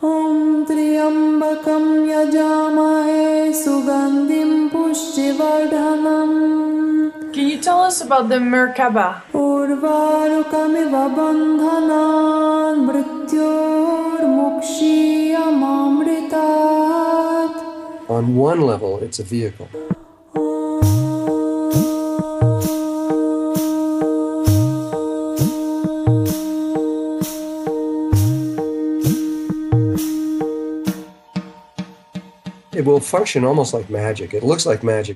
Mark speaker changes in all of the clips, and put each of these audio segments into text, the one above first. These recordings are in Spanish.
Speaker 1: Om Triambakam Yajamahe Sugandhim Pushtivardhanam.
Speaker 2: Can you tell us about the Merkaba?
Speaker 1: Urvarukamiva bandhanan mrityor mukshiyamamritat.
Speaker 3: On one level, it's a vehicle. It will function almost like magic. It looks like magic.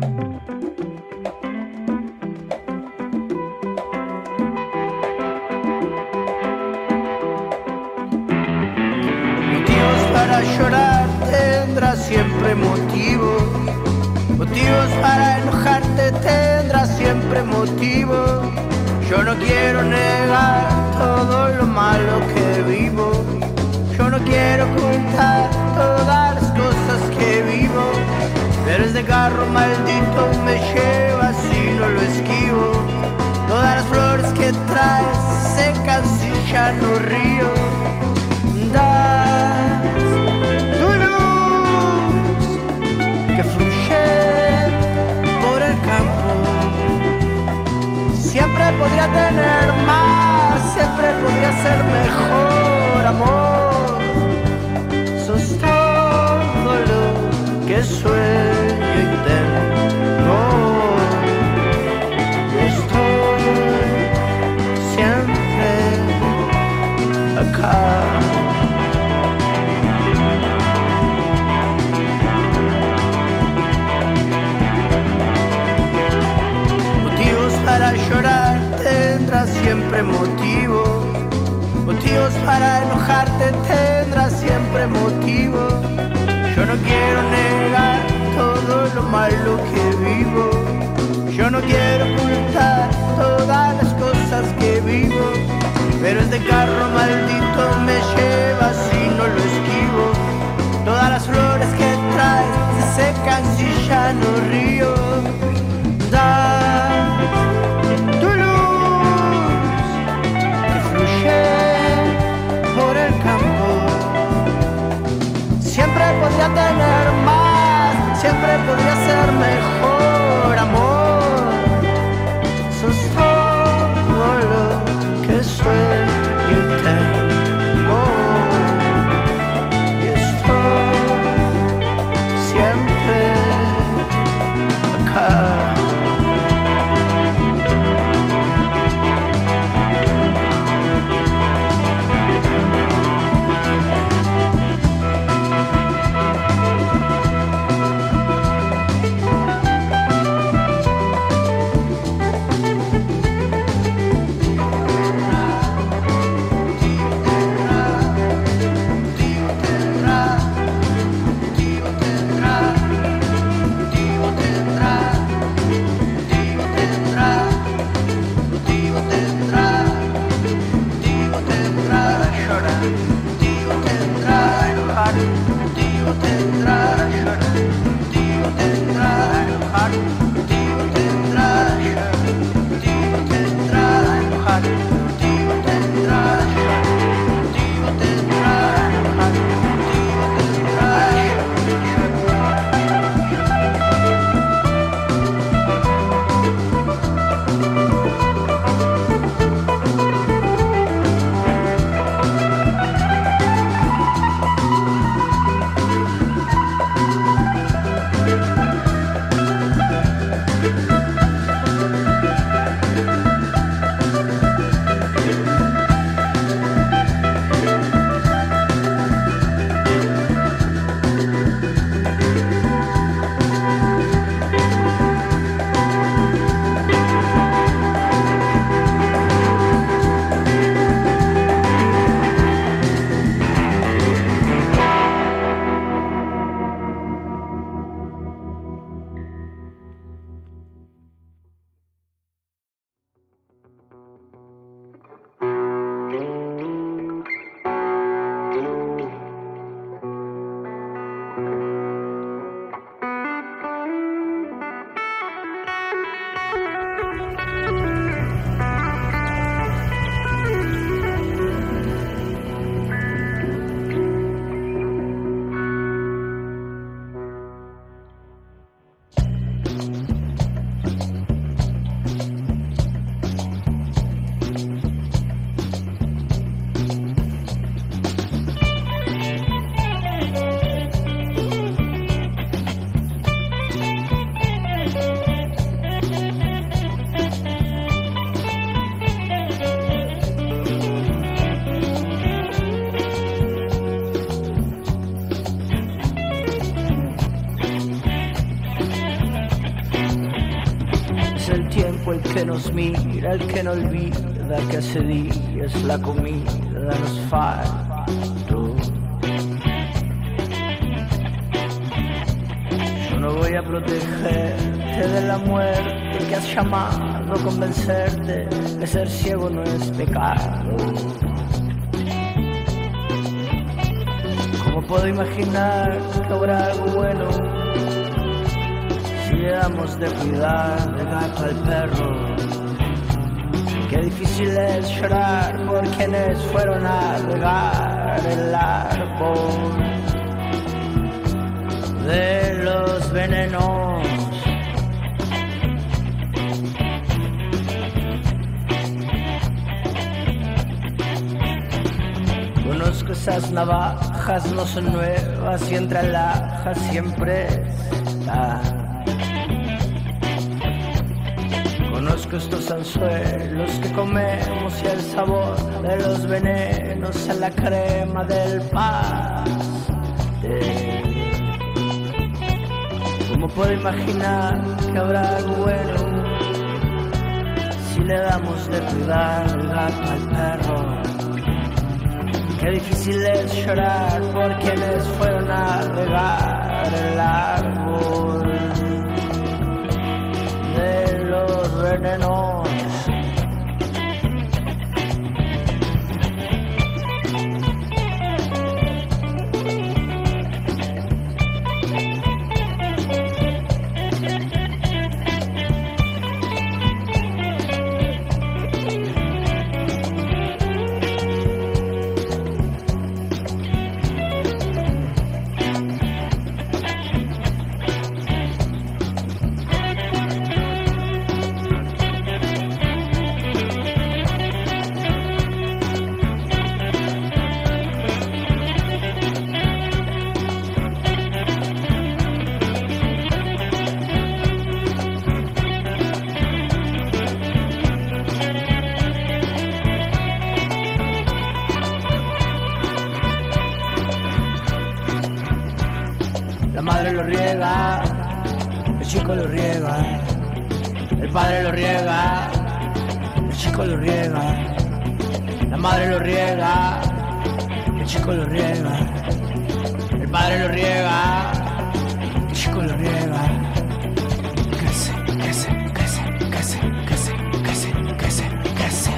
Speaker 4: Motivos para llorar tendrás siempre motivos. Motivos para enojarte tendrás siempre motivos. Yo no quiero negar todo lo malo que vivo. Yo no quiero ocultar todas las cosas que vivo. Pero ese carro maldito me lleva si no lo esquivo. Todas las flores que traes secas y ya no río. Das tu luz que fluye por el campo. Siempre podría tener más, siempre podría ser mejor, amor. Sos todo lo que sueño y tengo. Y estoy siempre acá. Motivos para llorar tendrás siempre motivos. Motivos para enojarte tendrás siempre motivos. Yo no quiero negar todo lo malo que vivo. Yo no quiero ocultar todas las cosas que vivo. Pero este carro maldito me lleva si no lo esquivo. Todas las flores que traes se secan si ya no río. Da tu luz que fluye por el campo. Siempre podría tener más, siempre podría ser mejor, amor. Sos todo lo que sueño y tengo. tiempo el que nos mira, el que no olvida que hace días la comida nos faltó. Yo no voy a protegerte de la muerte que has llamado a convencerte que ser ciego no es pecado. ¿Cómo puedo imaginar que habrá algo bueno si le damos de cuidar del gato al perro? Qué difícil es llorar por quienes fueron a regar el árbol de los venenos. Conozco esas navajas, no son nuevas y entre alhajas siempre están. Conozco estos anzuelos que comemos y el sabor de los venenos en la crema del pastel. ¿Cómo puedo imaginar que habrá algo bueno si le damos de cuidar el gato al perro? Qué difícil es llorar por quienes fueron a regar el árbol de los venenos. La madre lo riega, el chico lo riega, el padre lo riega, el chico lo riega, la madre lo riega, el chico lo riega, el padre lo riega, el chico lo riega. Crece, crece, crece, crece, crece, crece, crece, crece.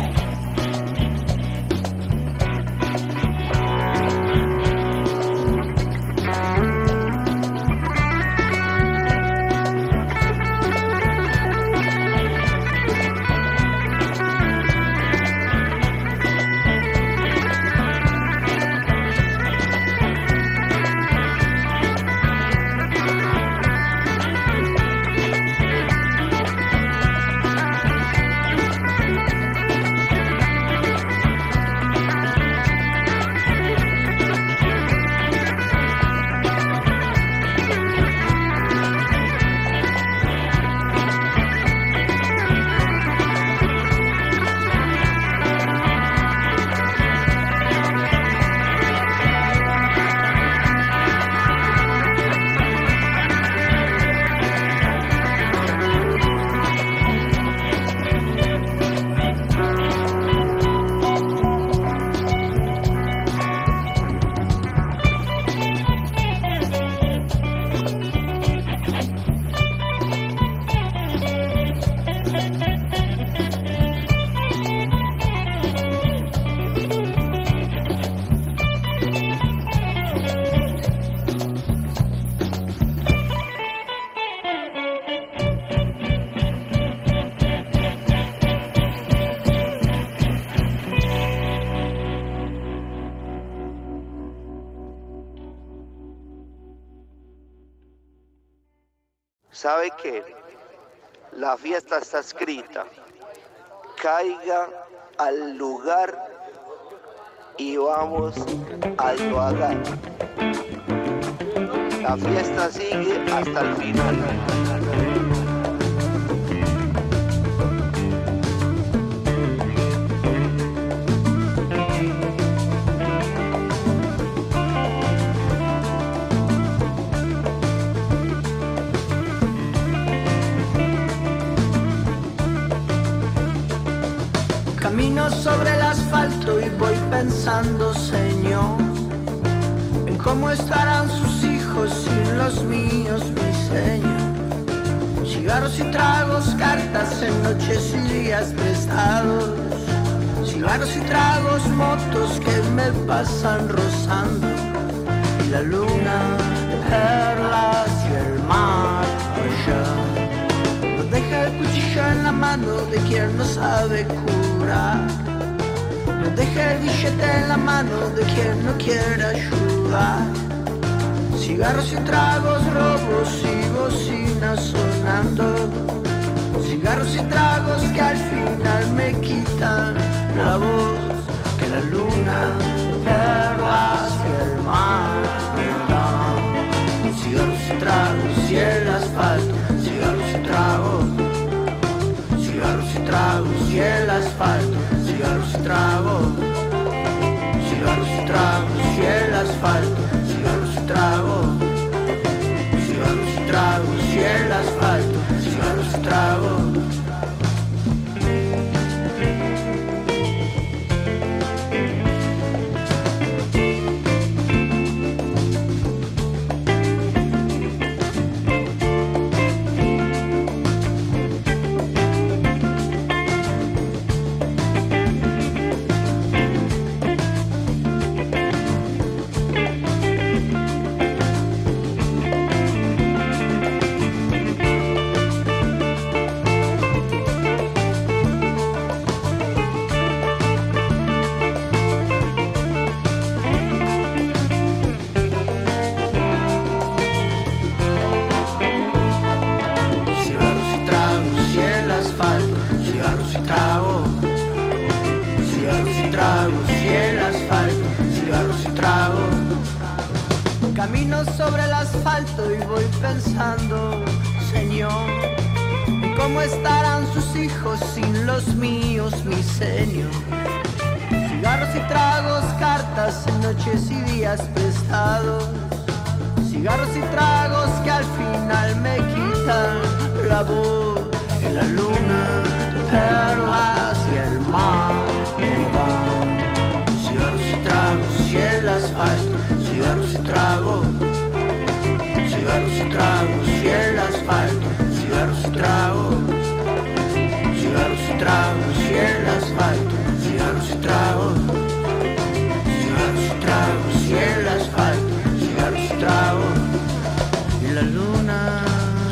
Speaker 5: ¿Sabe qué? La fiesta está escrita. Caiga al lugar y vamos a divagar. La fiesta sigue hasta el final.
Speaker 4: sobre el asfalto y voy pensando, Señor, en cómo estarán sus hijos sin los míos, mi Señor. Cigarros y tragos, cartas en noches y días prestados. Cigarros y tragos, motos que me pasan rozando. Y la luna de perlas y el mar allá. Nos deja el cuchillo en la mano de quien no sabe curar. Nos deja el billete en la mano de quien no quiere ayudar. Cigarros y tragos, robos y bocinas sonando. Cigarros y tragos que al final me quitan la voz. Que la luna, perlas y el mar me dan. Cigarros y tragos y el asfalto. Cigarros y tragos. Cigarros y tragos y el asfalto. Cigarros y tragos. Cigarros y tragos y el asfalto. Cigarros y tragos. Cigarros y tragos y el asfalto. Cigarros y tragos. Camino sobre el asfalto y voy pensando, Señor, en cómo estarán sus hijos sin los míos, mi Señor. Cigarros y tragos, cartas en noches y días prestados. Cigarros y tragos que al final me quitan la voz. En la luna, perlas y el mar me van. Cigarros y tragos y el asfalto. Cigarros y tragos, cigarros y tragos y el asfalto. Cigarros y tragos, cigarros y tragos y el asfalto. Cigarros y tragos, cigarros y tragos y el asfalto. Cigarros y tragos y la luna.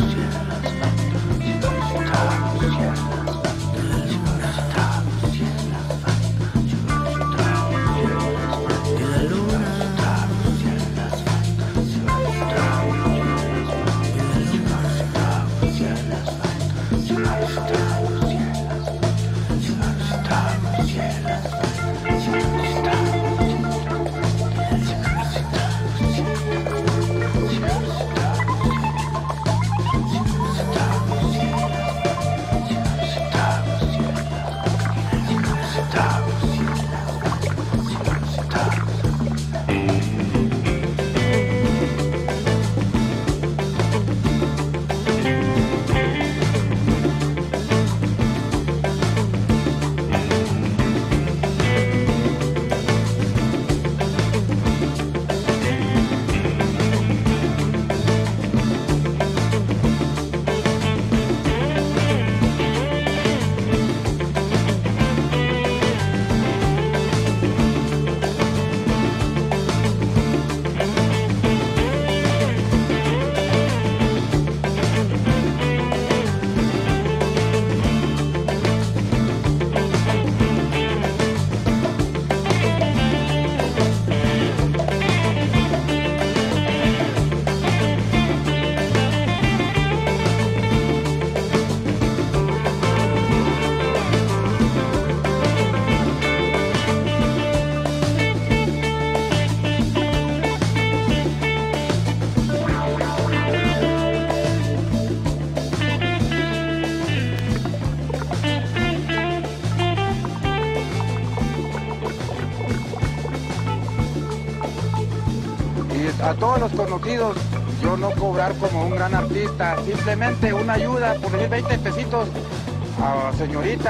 Speaker 6: A todos los conocidos, yo no cobrar como un gran artista, simplemente una ayuda, por decir 20 pesitos a señoritas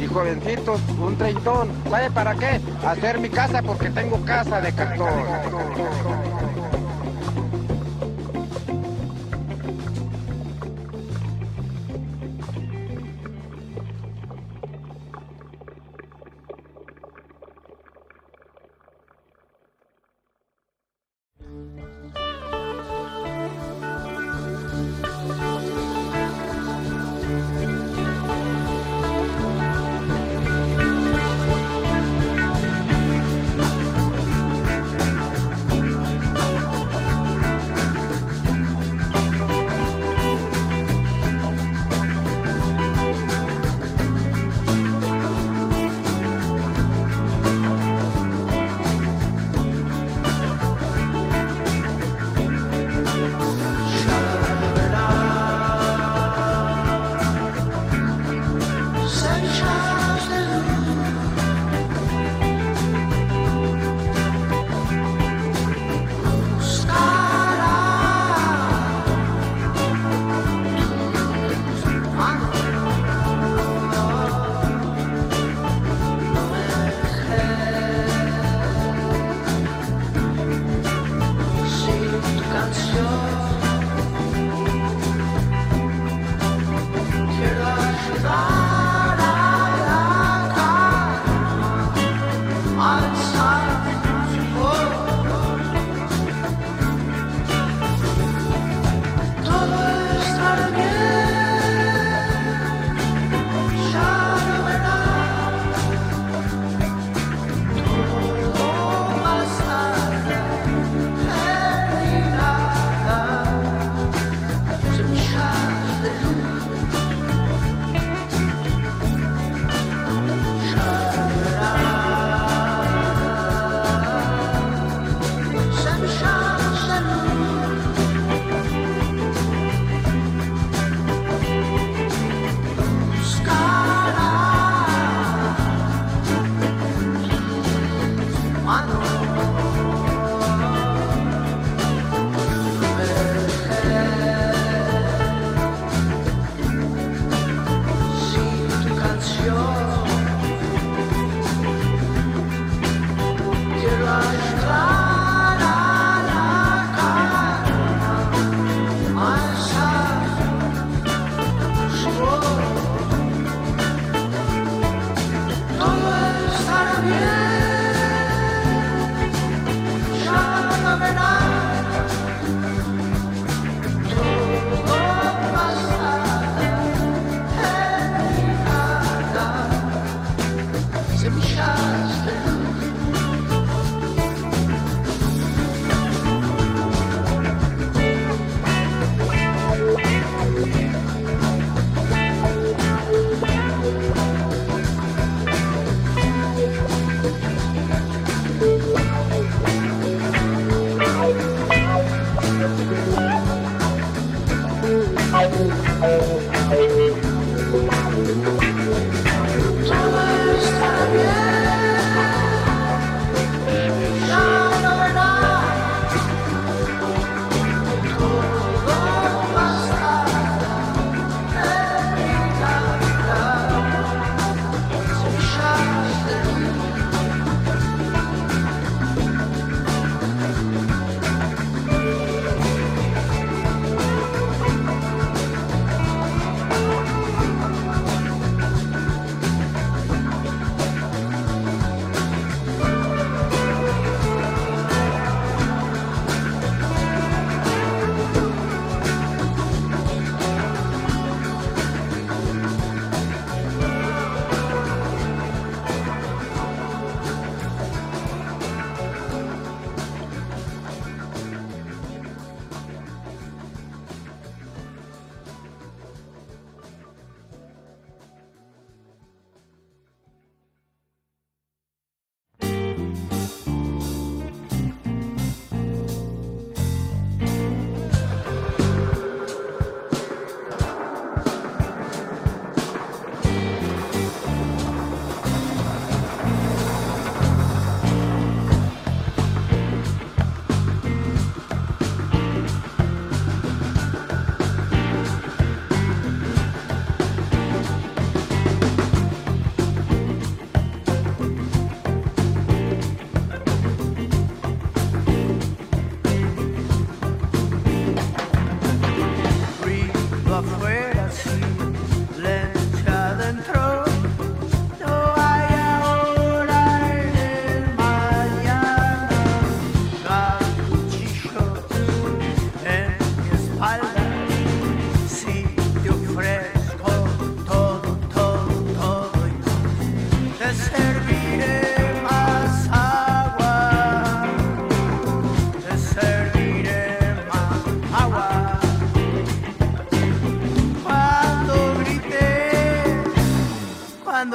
Speaker 6: Y jovencitos, un treintón. ¿Sabe para qué? Hacer mi casa porque tengo casa de cartón.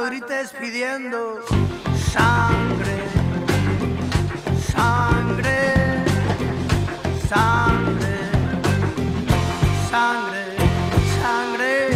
Speaker 4: grites pidiendo sangre, sangre, sangre, sangre, sangre.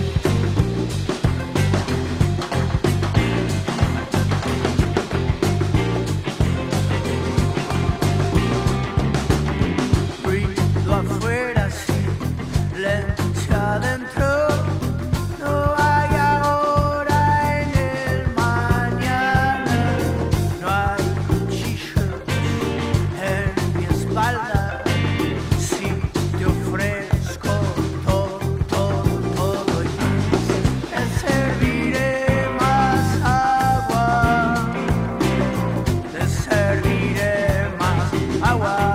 Speaker 4: Ruido afuera, silencio adentro. No hay ahora en el mañana, no hay cuchillos en mi espalda. Si te ofrezco todo, todo, todo y más, te serviré más agua, te serviré más agua.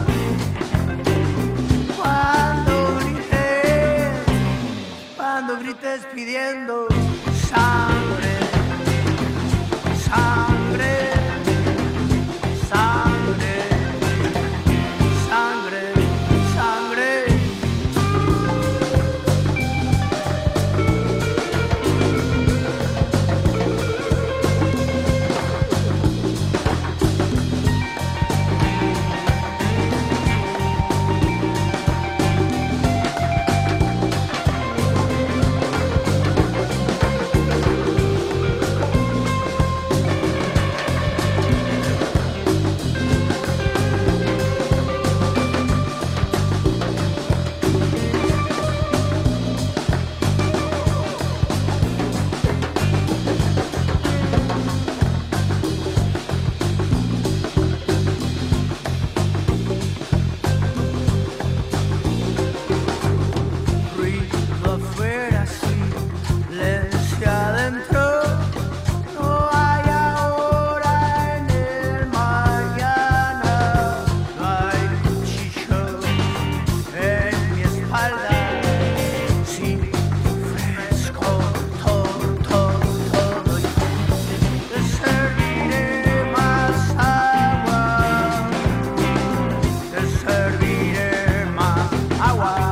Speaker 4: Cuando grites pidiendo sangre, sangre, sangre, sangre, sangre. Ruido afuera, silencio adentro. No hay ahora en el mañana, no hay cuchillos en mi espalda. Si te ofrezco todo, todo, todo y te serviré más agua, te serviré más agua.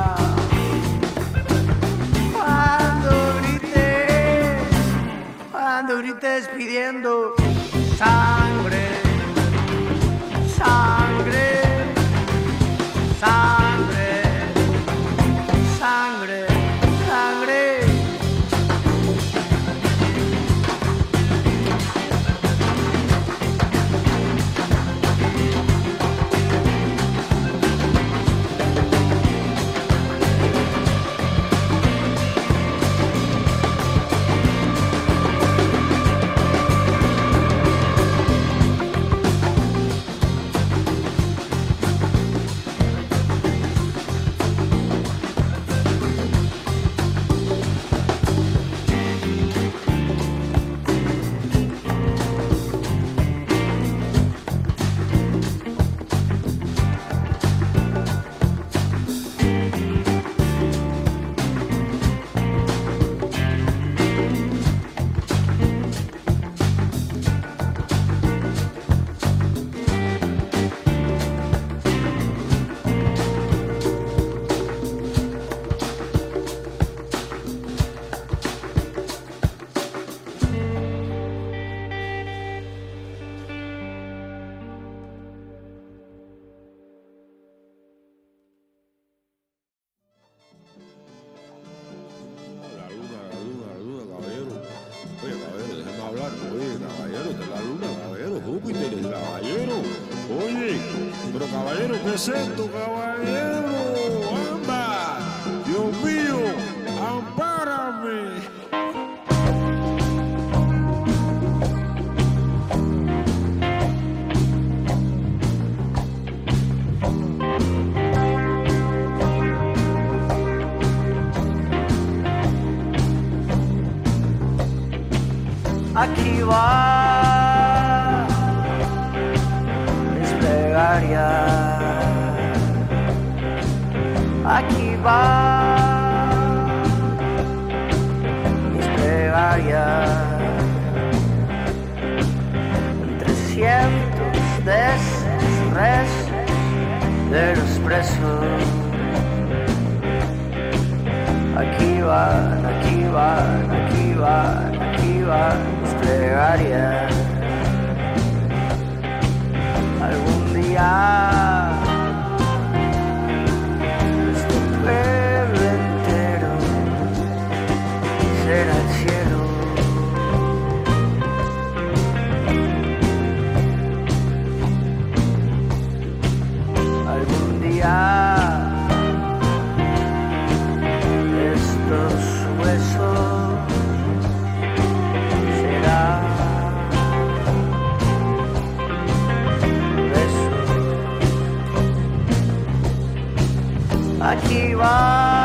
Speaker 4: Cuando grites pidiendo sangre, sangre, sangre, sangre, sangre.
Speaker 7: La luna, caballero. Oye, caballero, déjeme hablar. Oye, caballero, esta es la luna, caballero. Júpiter, el caballero. Oye, pero caballero, ¿qué es esto, caballero? ¡Anda! Dios mío, ampárame.
Speaker 4: Aquí va mis plegarias, aquí va mis plegarias, entre cientos de rezos de los presos. Aquí van, aquí van, aquí van, aquí van. plegaria. Algún día este pueblo entero será el cielo. Algún día estos huesos serán besos. Aquí va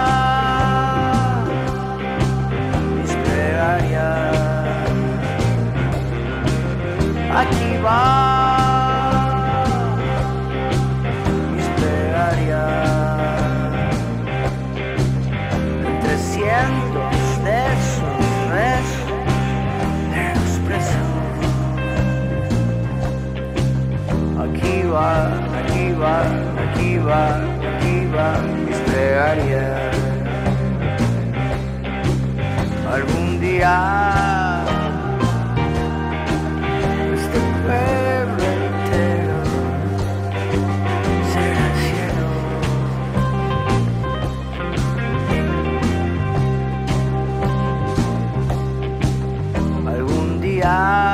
Speaker 4: mis plegarias. Aquí va mis plegarias. Entre cientos de esos besos de los presos. Aquí va, aquí va, aquí va, aquí va mis plegarias. Algún día este pueblo entero será el cielo. Algún día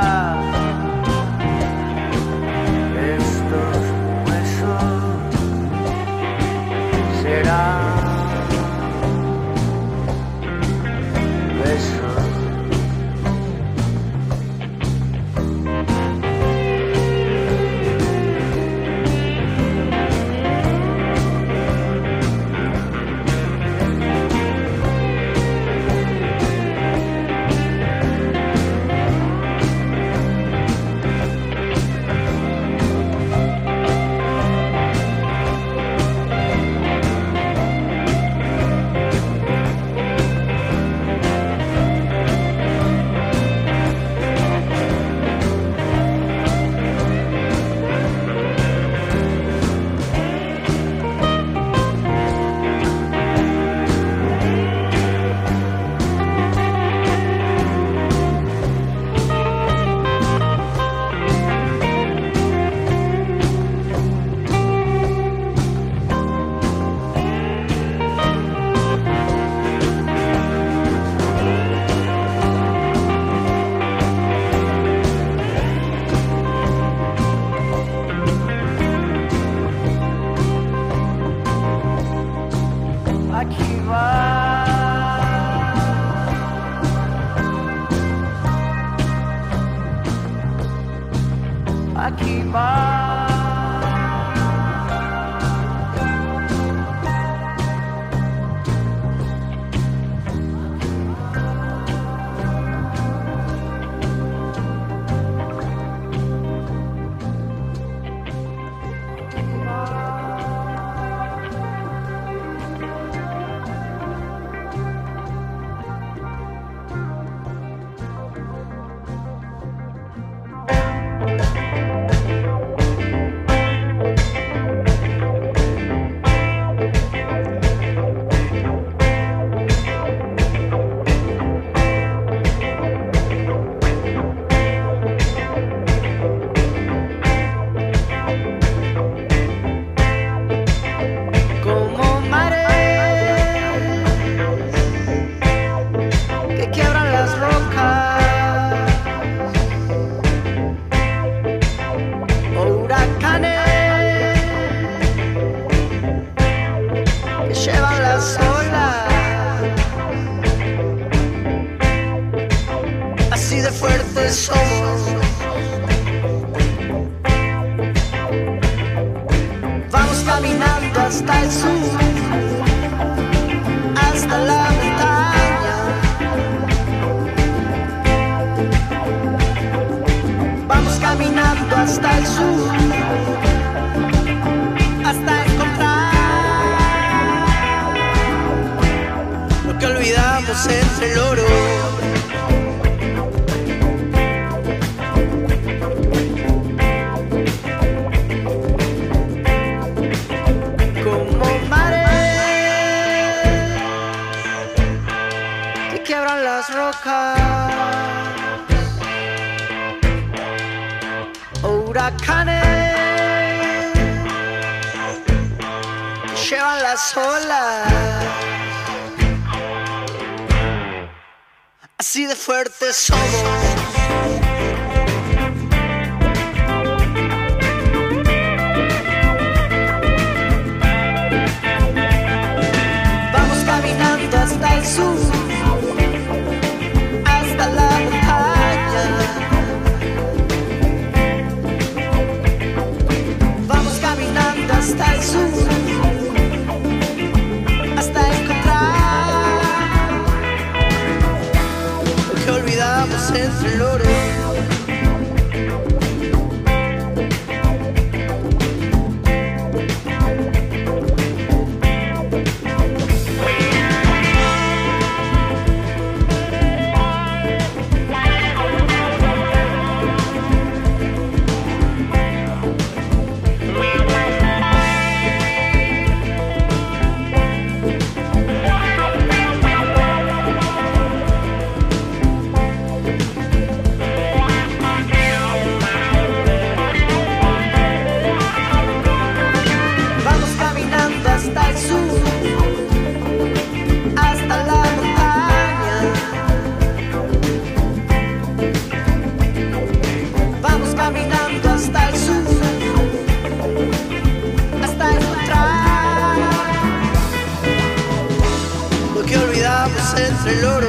Speaker 4: estos huesos serán besos. Aquí va aquí va. Somos. Vamos caminando hasta el sur, hasta la montaña. Vamos caminando hasta el sur, hasta encontrar lo que olvidamos entre el oro. Las rocas llevan las olas. Así de fuertes somos. Vamos caminando hasta el sur, hasta la montaña. Vamos caminando hasta el sur, hasta encontrar lo que olvidamos entre el oro. Entre el oro.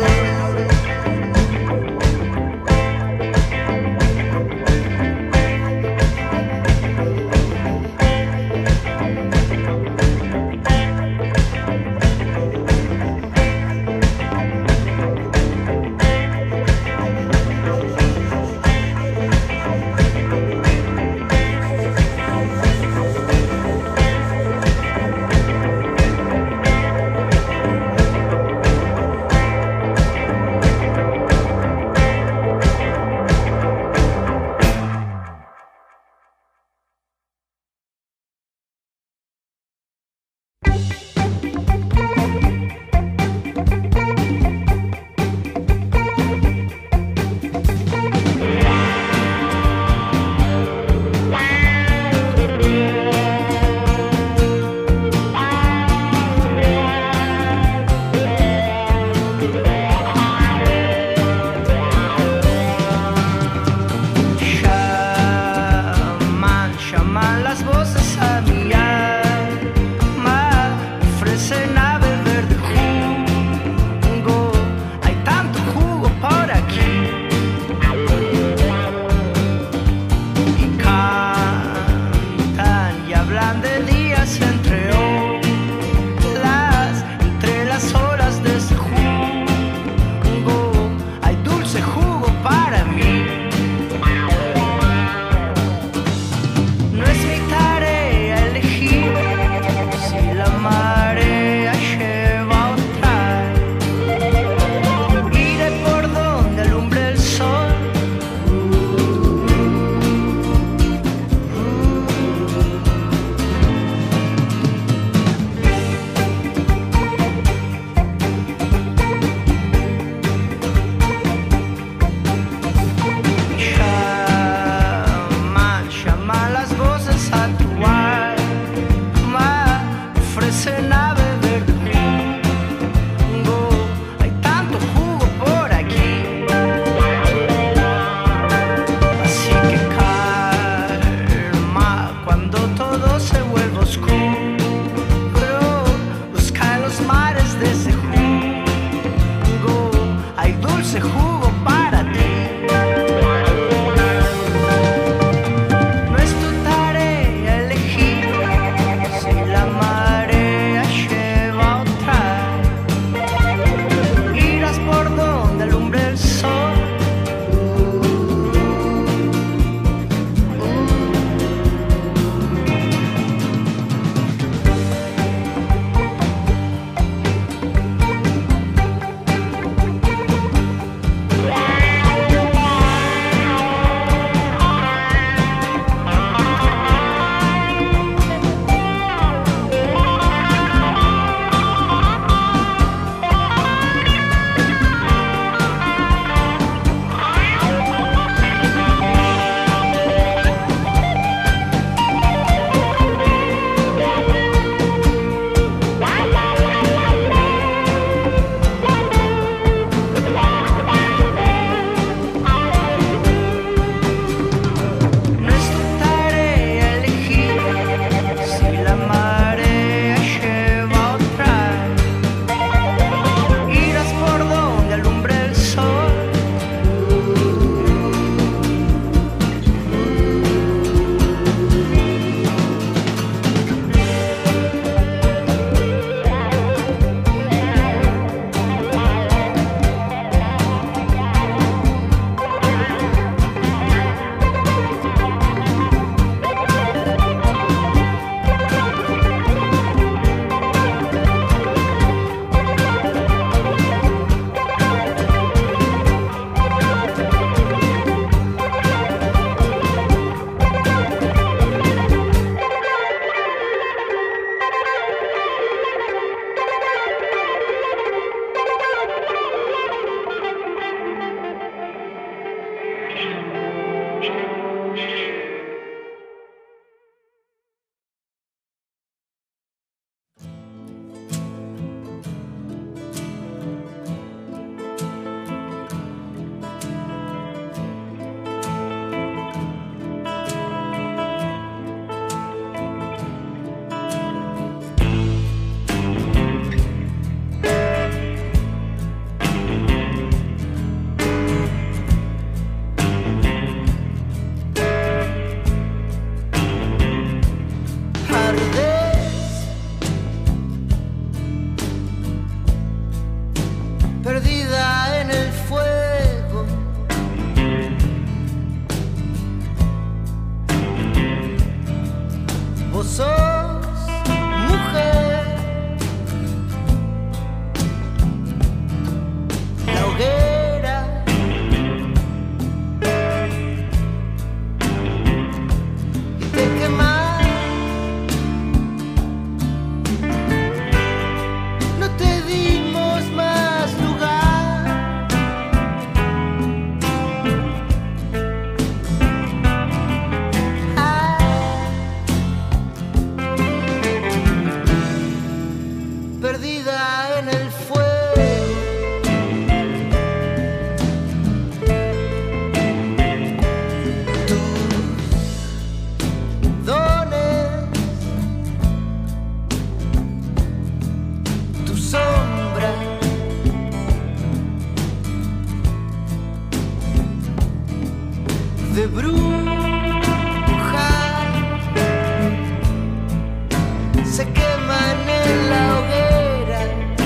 Speaker 4: se queman en la hoguera.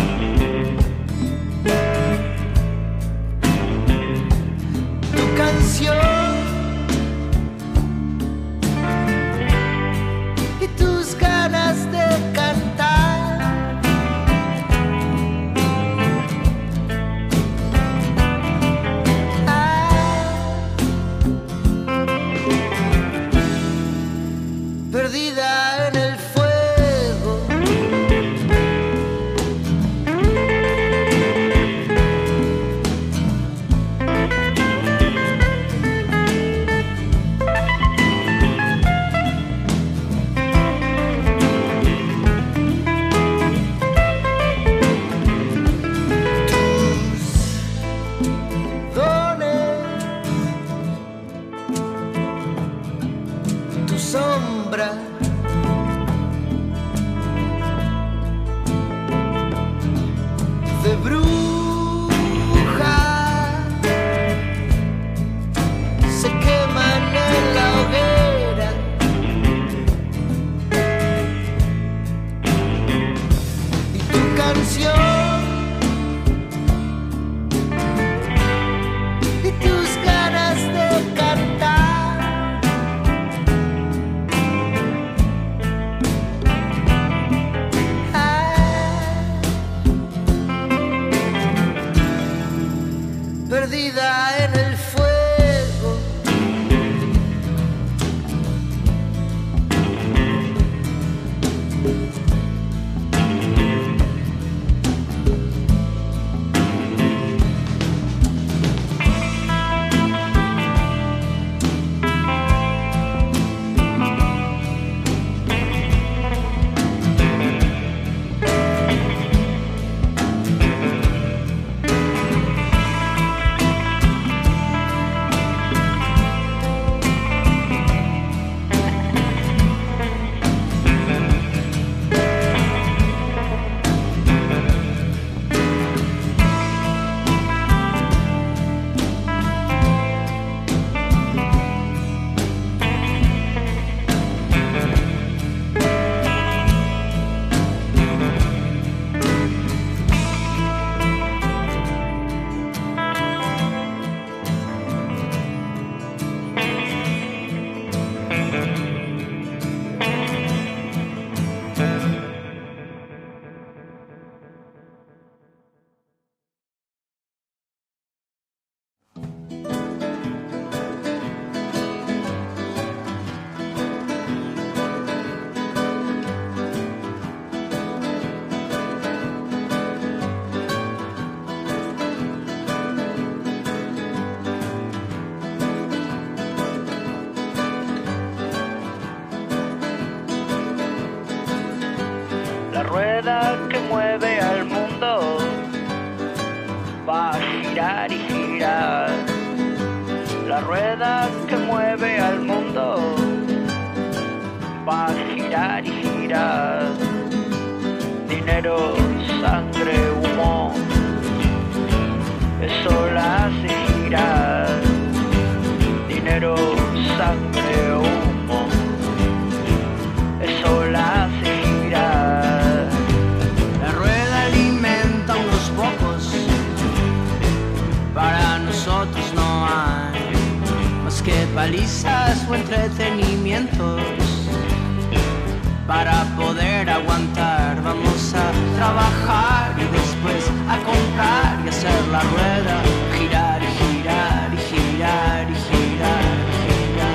Speaker 4: Tu canción y tus ganas de cantar. Perdida en el fuego, tus dones, tu sombra. De bruja se queman en la hoguera. Y tu canción y tus ganas de cantar. Perdida en el fuego, la rueda que mueve al mundo va a girar y girar. La rueda que mueve al mundo va a girar y girar. Dinero, sangre, humo, eso la hace girar. Dinero, sangre, humo, eso la hace girar. La rueda alimenta a unos pocos, para nosotros no hay más que palizas o entretenimientos. Para poder aguantar vamos a trabajar y después a comprar y hacer la rueda girar y girar y girar y girar y girar.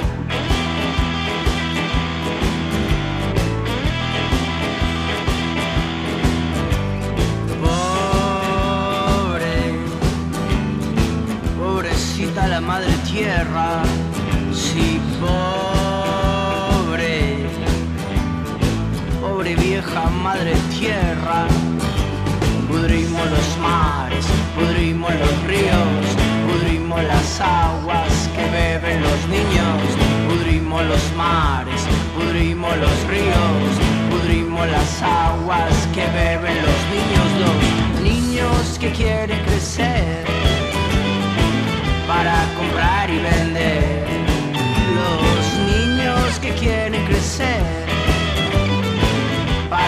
Speaker 4: Pobrecita la madre tierra, sí, pobre vieja madre tierra. Pudrimos los mares, pudrimos los ríos, pudrimos las aguas que beben los niños. Pudrimos los mares, pudrimos los ríos, pudrimos las aguas que beben los niños. Los niños que quieren crecer para comprar y vender. Los niños que quieren crecer para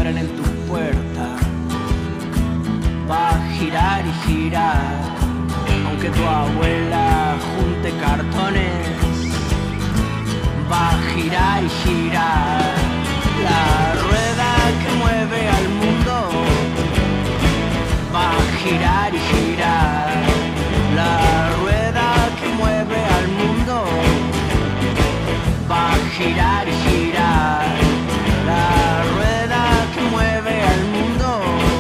Speaker 4: ladren en tu puerta. Va a girar y girar, aunque tu abuela junte cartones. Va a girar y girar, la rueda que mueve al mundo. Va a girar y girar, la rueda que mueve al mundo. Va a girar y girar, la rueda que mueve al mundo.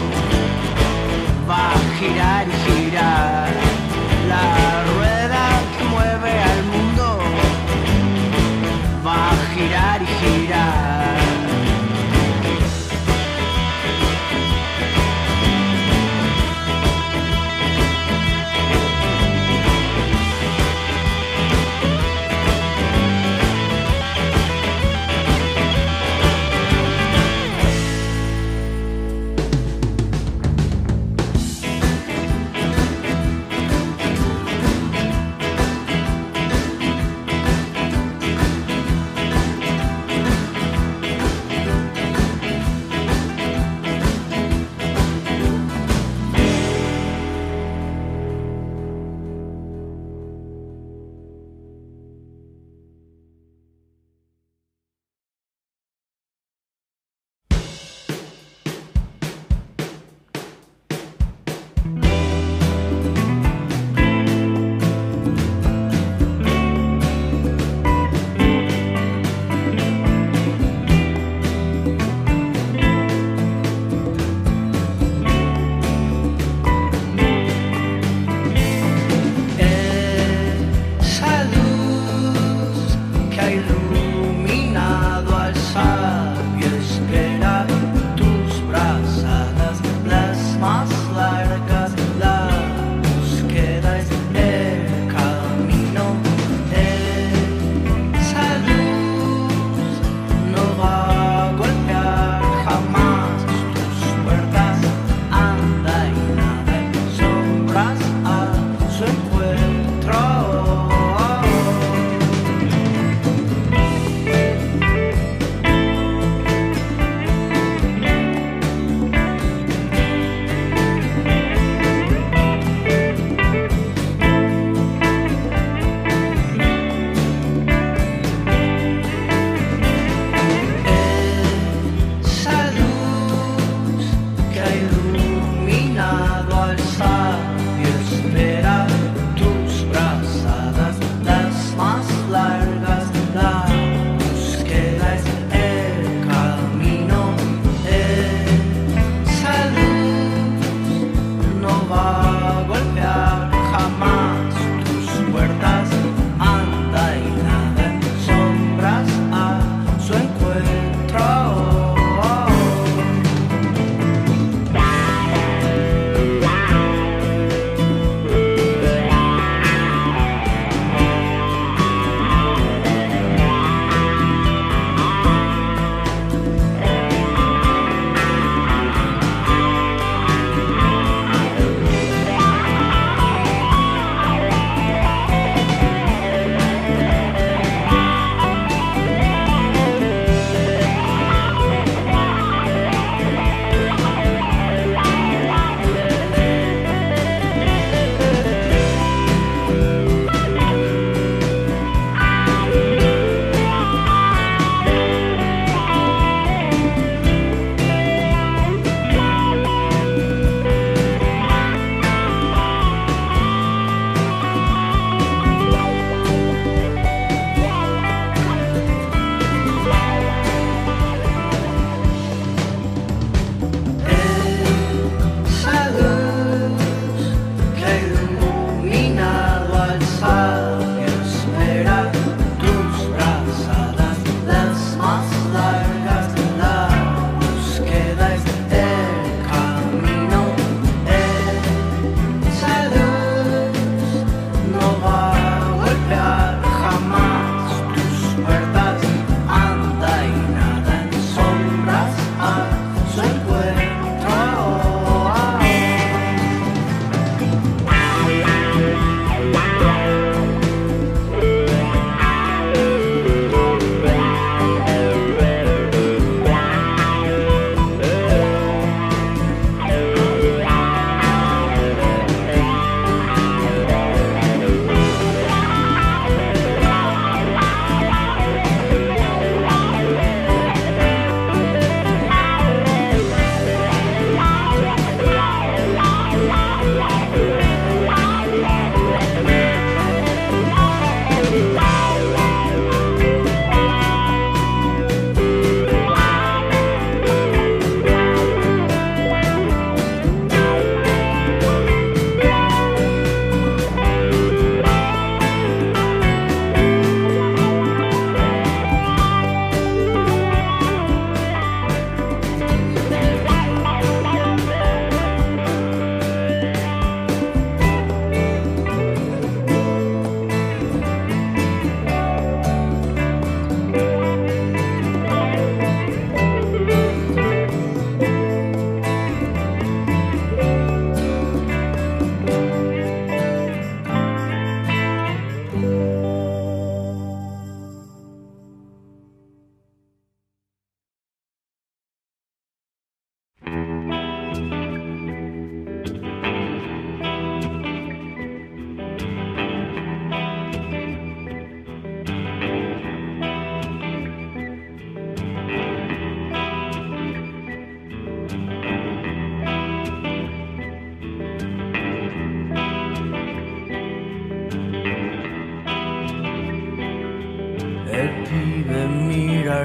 Speaker 4: Va a girar y girar, la rueda que mueve al mundo. Va a girar y girar.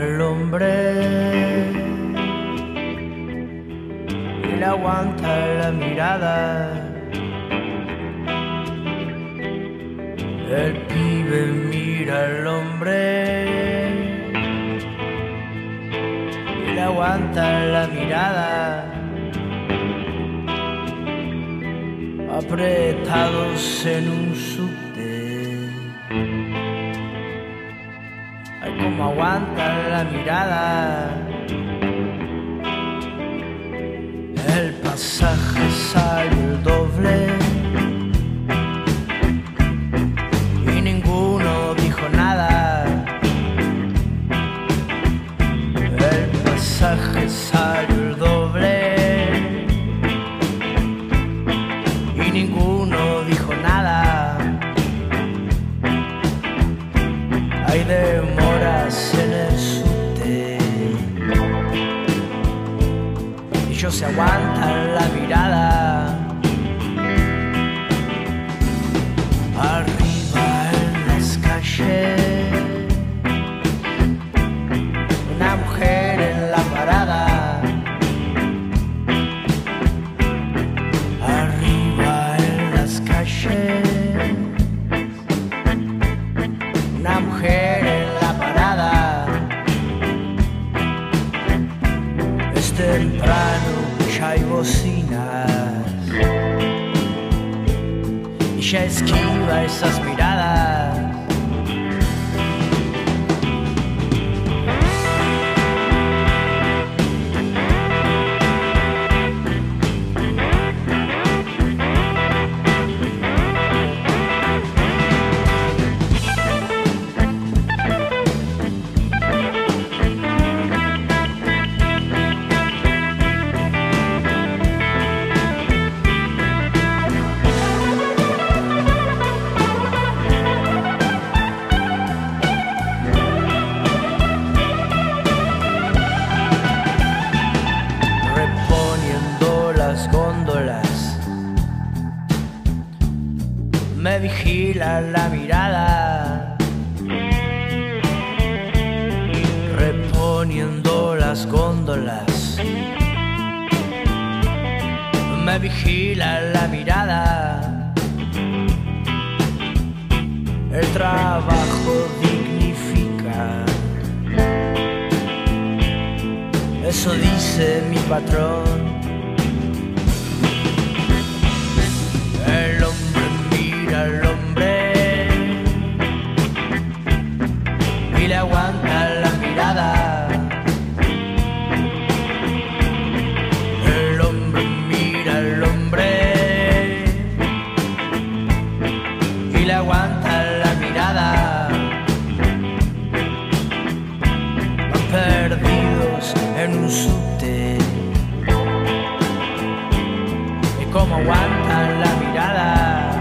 Speaker 4: al hombre y le aguanta la mirada. El pibe mira al hombre y le aguanta la mirada. Apretados en un subte, ay, como aguanta la mirada. El pasaje sale el doble y ninguno dijo nada. El pasaje sale el doble y ninguno dijo nada. Hay demoras en el subte y ellos se aguantan la mirada. Arriba en las calles, una mujer en la parada. Arriba en las calles, una mujer en la parada. Es temprano, ya hay bocinas y ya esquiva esas miradas. Me vigila la mirada, reponiendo las góndolas. Me vigila la mirada. El trabajo dignifica, eso dice mi patrón. El hombre mira al hombre y le aguanta la mirada. El hombre mira al hombre y le aguanta la mirada. Van perdidos en un subte y como aguantan la mirada.